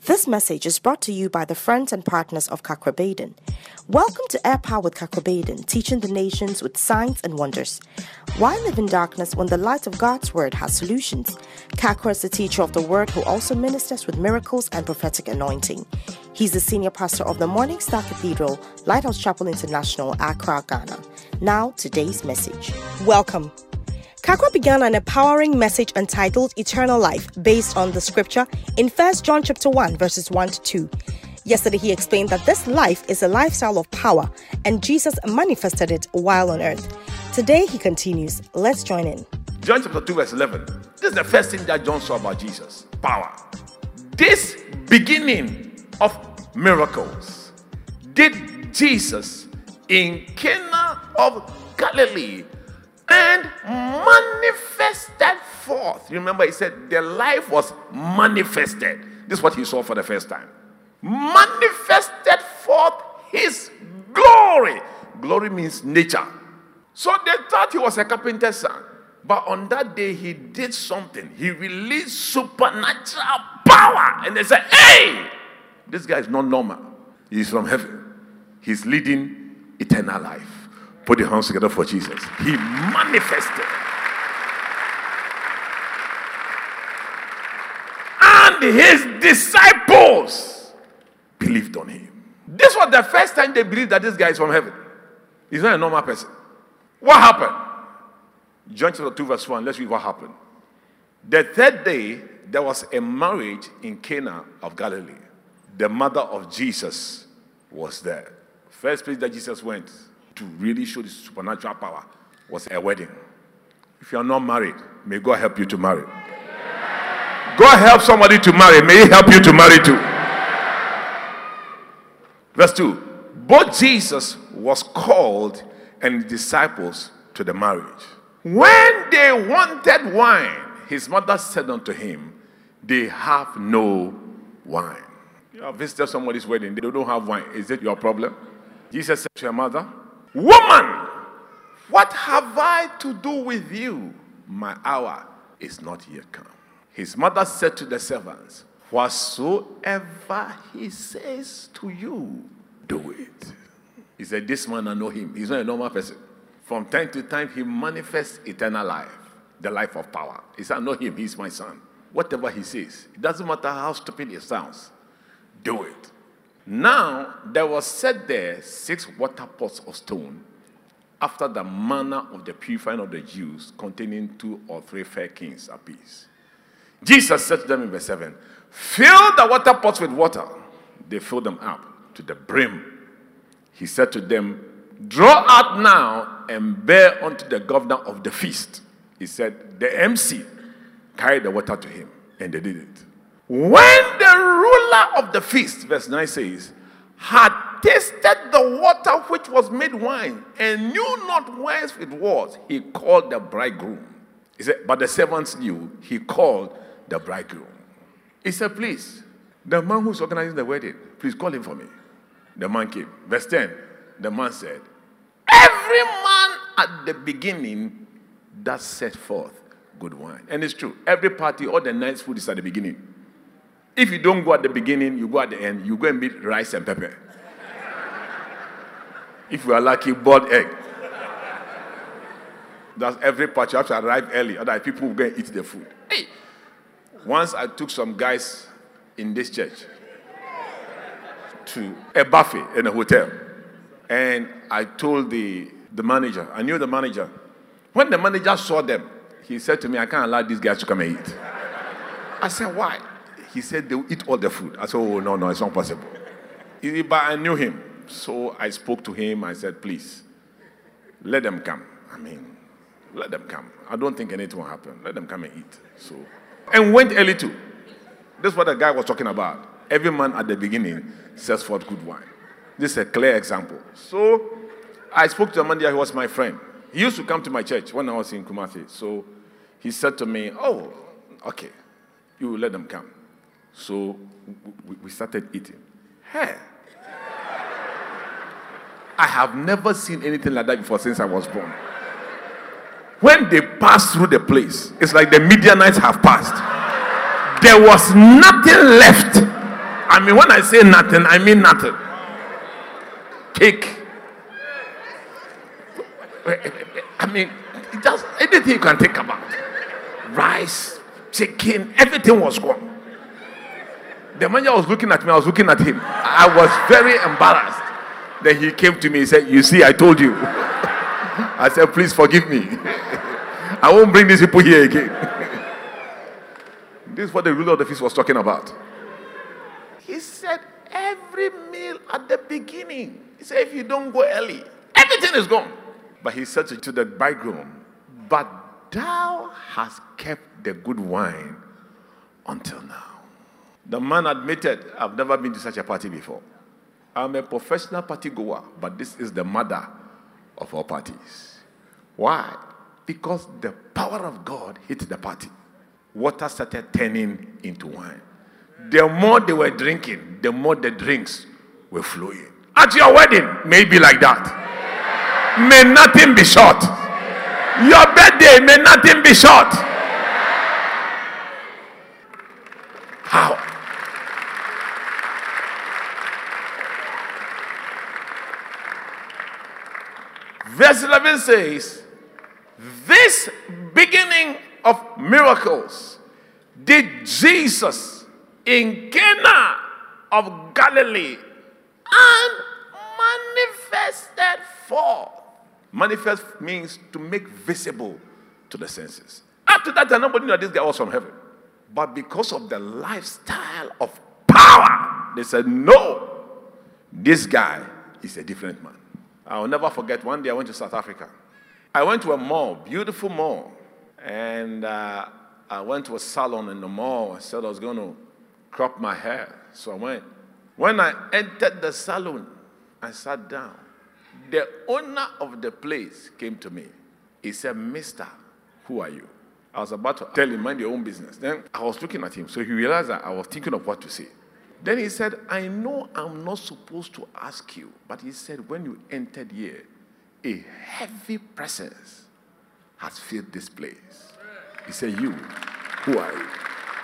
This message is brought to you by the friends and partners of Kakra Baden. Welcome to Air Power with Kakra Baden, teaching the nations with signs and wonders. Why live in darkness when the light of God's word has solutions? Kakra is the teacher of the word who also ministers with miracles and prophetic anointing. He's the senior pastor of the Morning Star Cathedral, Lighthouse Chapel International, Accra, Ghana. Now, today's message. Welcome. Kakra began an empowering message entitled Eternal Life based on the scripture in 1 John chapter 1 verses 1 to 2. Yesterday he explained that this life is a lifestyle of power and Jesus manifested it while on earth. Today he continues. Let's join in. John chapter 2 verse 11. This is the first thing that John saw about Jesus. Power. This beginning of miracles did Jesus in Cana of Galilee and manifested forth. Remember, he said the life was manifested. This is what he saw for the first time. Manifested forth his glory. Glory means nature. So they thought he was a carpenter's son. But on that day, he did something. He released supernatural power. And they said, hey, this guy is not normal. He's from heaven. He's leading eternal life. Put your hands together for Jesus. He manifested. And his disciples believed on him. This was the first time they believed that this guy is from heaven. He's not a normal person. What happened? John chapter 2 verse 1. Let's read what happened. The third day, there was a marriage in Cana of Galilee. The mother of Jesus was there. First place that Jesus went to really show the supernatural power was a wedding. If you are not married, may God help you to marry. God help somebody to marry. May he help you to marry too. Verse 2. Both Jesus was called and the disciples to the marriage. When they wanted wine, his mother said unto him, they have no wine. You have visited somebody's wedding, they don't have wine. Is it your problem? Jesus said to her mother, woman, what have I to do with you? My hour is not yet come. His mother said to the servants, whatsoever he says to you, do it. He said, this man, I know him. He's not a normal person. From time to time, he manifests eternal life, the life of power. He said, I know him. He's my son. Whatever he says, it doesn't matter how stupid it sounds. Do it. Now, there was set there 6 water pots of stone, after the manner of the purifying of the Jews, containing 2 or 3 fair kings apiece. Jesus said to them in verse 7, fill the water pots with water. They filled them up to the brim. He said to them, draw out now and bear unto the governor of the feast. He said, the MC carried the water to him, and they did it. When the ruler of the feast, verse 9 says, had tasted the water which was made wine, and knew not whence it was, he called the bridegroom. He said, but the servants knew. He called the bridegroom. He said, please, the man who's organizing the wedding, please call him for me. The man came. Verse 10, the man said, every man at the beginning does set forth good wine. And it's true. Every party, all the nice food is at the beginning. If you don't go at the beginning, you go at the end, you go and meet rice and pepper. If you are lucky, boiled egg. That's every part. You have to arrive early, otherwise people will go and eat the food. Hey. Once I took some guys in this church to a buffet in a hotel. And I told the manager, I knew the manager. When the manager saw them, he said to me, I can't allow these guys to come and eat. I said, why? He said they'll eat all the food. I said, oh, no, it's not possible. But I knew him. So I spoke to him. I said, please, let them come. Let them come. I don't think anything will happen. Let them come and eat. And went early too. This is what the guy was talking about. Every man at the beginning sets forth good wine. This is a clear example. So I spoke to a man there. He was my friend. He used to come to my church when I was in Kumasi. So he said to me, oh, okay, you will let them come. So we started eating. Hey, I have never seen anything like that before since I was born. When they passed through the place, it's like the Midianites have passed. There was nothing left. I mean, when I say nothing, I mean nothing. Cake. I mean, just anything you can think about. Rice, chicken, everything was gone. The manager was looking at me, I was looking at him. I was very embarrassed. Then he came to me and said, "You see, I told you." I said, "Please forgive me. I won't bring these people here again." This is what the ruler of the feast was talking about. He said, every meal at the beginning, he said, if you don't go early, everything is gone. But he said to the bridegroom, "But thou hast kept the good wine until now." The man admitted, "I've never been to such a party before. I'm a professional party goer, but this is the mother of all parties." Why? Because the power of God hit the party. Water started turning into wine. The more they were drinking, the more the drinks were flowing. At your wedding, may it be like that. May nothing be short. Your birthday, may nothing be short. How? Verse 11 says, "This beginning of miracles did Jesus in Cana of Galilee and manifested forth." Manifest means to make visible to the senses. Up to that time, nobody knew that this guy was from heaven. But because of the lifestyle of power, they said, "No, this guy is a different man." I will never forget, one day I went to South Africa. I went to a mall, beautiful mall. And I went to a salon in the mall. I said I was going to crop my hair. So I went. When I entered the salon, I sat down. The owner of the place came to me. He said, "Mister, who are you?" I was about to tell him, "Mind your own business." Then I was looking at him. So he realized that I was thinking of what to say. Then he said, "I know I'm not supposed to ask you, but," he said, "when you entered here, a heavy presence has filled this place." He said, "You, who are you?"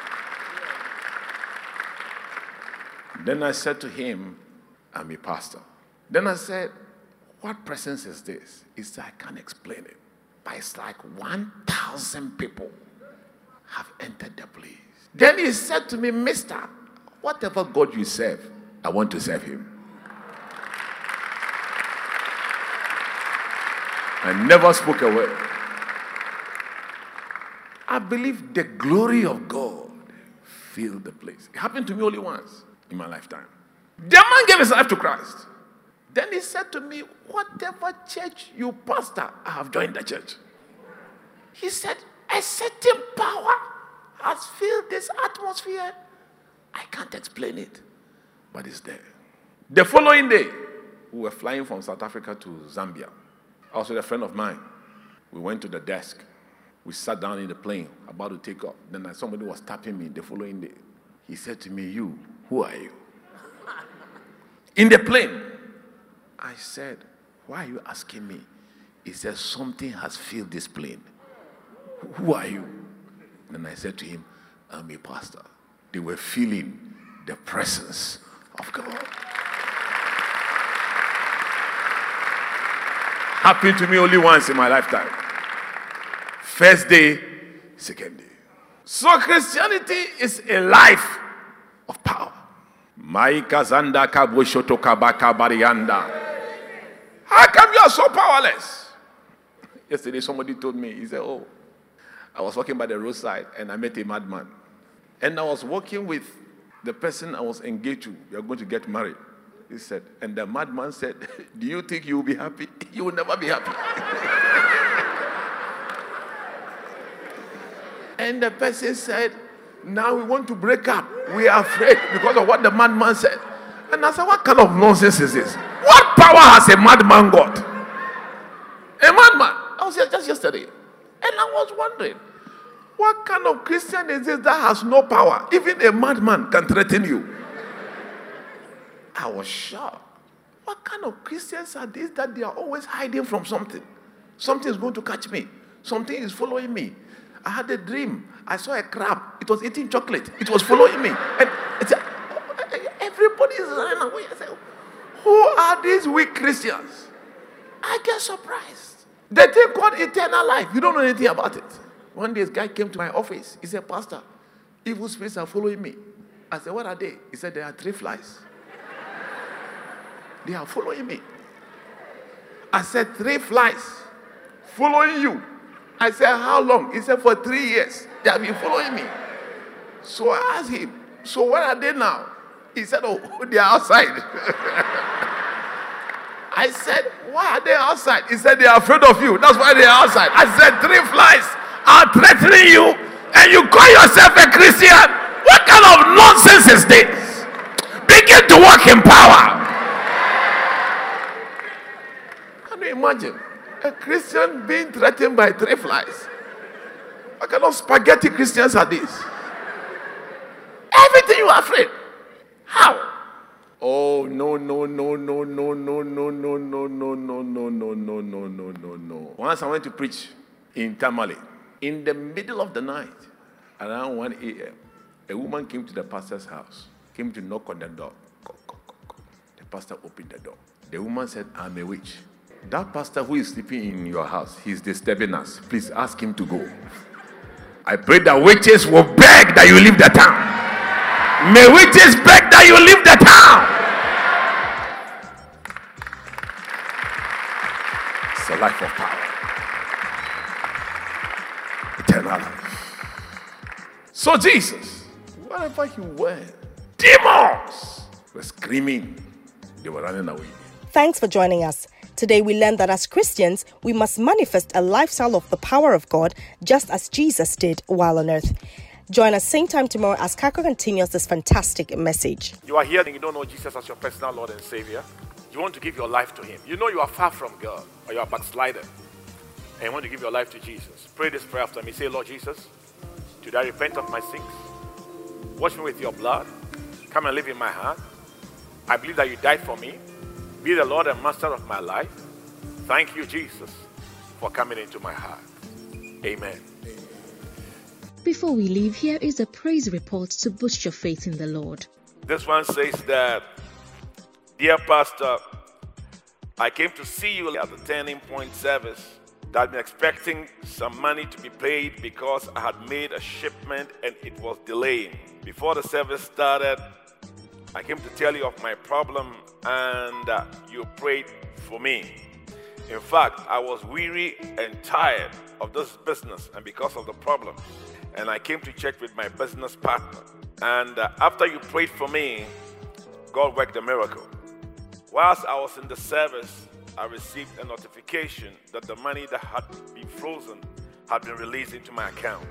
Then I said to him, "I'm a pastor." Then I said, "What presence is this?" He said, "I can't explain it, but it's like 1,000 people have entered the place." Then he said to me, "Mister, whatever God you serve, I want to serve him." I never spoke a word. I believe the glory of God filled the place. It happened to me only once in my lifetime. The man gave his life to Christ. Then he said to me, "Whatever church you pastor, I have joined the church." He said, "A certain power has filled this atmosphere. I can't explain it, but it's there." The following day, we were flying from South Africa to Zambia. I was with a friend of mine. We went to the desk. We sat down in the plane, about to take off. Then somebody was tapping me the following day. He said to me, "You, who are you?" In the plane. I said, "Why are you asking me?" He said, "Something has filled this plane. Who are you?" Then I said to him, "I'm a pastor." They were feeling the presence of God. Happened to me only once in my lifetime. First day, second day. So Christianity is a life of power. How come you are so powerless? Yesterday somebody told me, he said, "Oh, I was walking by the roadside and I met a madman. And I was walking with the person I was engaged to. We are going to get married." He said, and the madman said, "Do you think you will be happy? You will never be happy." And the person said, "Now we want to break up. We are afraid because of what the madman said." And I said, "What kind of nonsense is this? What power has a madman got?" A madman. I was here just yesterday. And I was wondering, what kind of Christian is this that has no power? Even a madman can threaten you. I was shocked. What kind of Christians are these that they are always hiding from something? Something is going to catch me. Something is following me. I had a dream. I saw a crab. It was eating chocolate. It was following me. And it's running away. I say, who are these weak Christians? I get surprised. They take God eternal life. You don't know anything about it. One day, this guy came to my office. He said, Pastor, evil spirits are following me. I said, what are they? He said, there are 3 flies. They are following me. I said, 3 flies following you. I said, how long? He said, for 3 years. They have been following me. So I asked him, so where are they now? He said, oh, they are outside. I said, why are they outside? He said, they are afraid of you. That's why they are outside. I said, 3 flies are threatening you, and you call yourself a Christian? What kind of nonsense is this? Begin to walk in power. Can you imagine a Christian being threatened by 3 flies? What kind of spaghetti Christians are these? Everything you are afraid. How? Oh, no. Once I went to preach in Tamale. In the middle of the night, around 1 a.m., a woman came to the pastor's house, came to knock on the door. The pastor opened the door. The woman said, I'm a witch. That pastor who is sleeping in your house, he's disturbing us. Please ask him to go. I pray that witches will beg that you leave the town. May witches beg that you leave the town. It's a life of power. Eternal life. So Jesus, wherever he went, demons were screaming. They were running away. Thanks for joining us. Today we learned that as Christians, we must manifest a lifestyle of the power of God, just as Jesus did while on earth. Join us same time tomorrow as Kako continues this fantastic message. You are here and you don't know Jesus as your personal Lord and Savior. You want to give your life to him. You know you are far from God, or you are backslided, and you want to give your life to Jesus. Pray this prayer after me. Say, Lord Jesus, today I repent of my sins. Wash me with your blood. Come and live in my heart. I believe that you died for me. Be the Lord and Master of my life. Thank you, Jesus, for coming into my heart. Amen. Before we leave, here is a praise report to boost your faith in the Lord. This one says that, Dear Pastor, I came to see you at the Turning Point service. I've been expecting some money to be paid because I had made a shipment and it was delaying. Before the service started, I came to tell you of my problem and you prayed for me. In fact, I was weary and tired of this business and because of the problem. And I came to check with my business partner. And after you prayed for me, God worked a miracle. Whilst I was in the service, I received a notification that the money that had been frozen had been released into my account.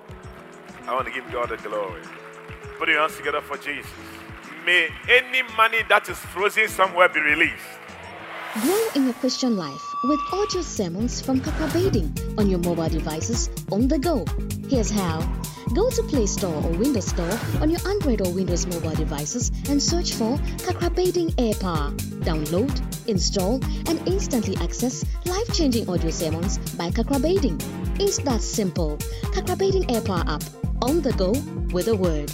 I want to give God the glory. Put your hands together for Jesus. May any money that is frozen somewhere be released. Grow in your Christian life with audio sermons from Kakrabedin on your mobile devices on the go. Here's how. Go to Play Store or Windows Store on your Android or Windows mobile devices and search for Kakrabedin AirPower. Download, install, and instantly access life-changing audio sermons by Kakrabedin. It's that simple. Kakrabedin AirPower app, on the go with a word.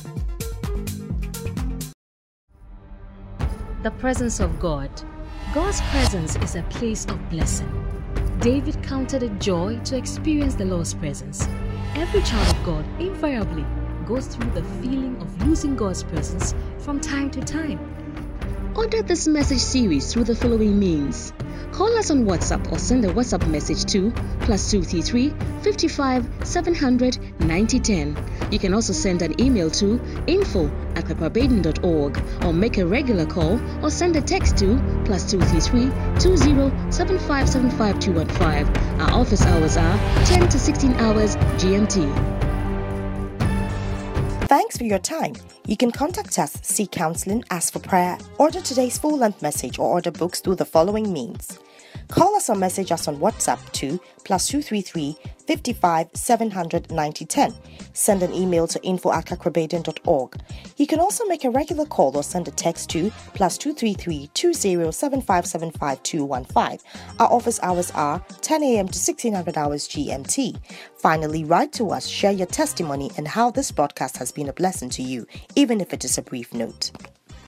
The presence of God. God's presence is a place of blessing. David counted it joy to experience the Lord's presence. Every child of God invariably goes through the feeling of losing God's presence from time to time. Order this message series through the following means. Call us on WhatsApp or send a WhatsApp message to +233 55 700 9010. You can also send an email to info@kakrabedin.org or make a regular call or send a text to +233 20 75 75 215. Our office hours are 10 to 16 hours GMT. Thanks for your time. You can contact us, seek counseling, ask for prayer, order today's full-length message, or order books through the following means. Call us or message us on WhatsApp to +233 55 700 9010. Send an email to info@kakrabedin.org. You can also make a regular call or send a text to +233 20 75 75 215. Our office hours are 10 a.m. to 1600 hours GMT. Finally, write to us, share your testimony and how this broadcast has been a blessing to you, even if it is a brief note.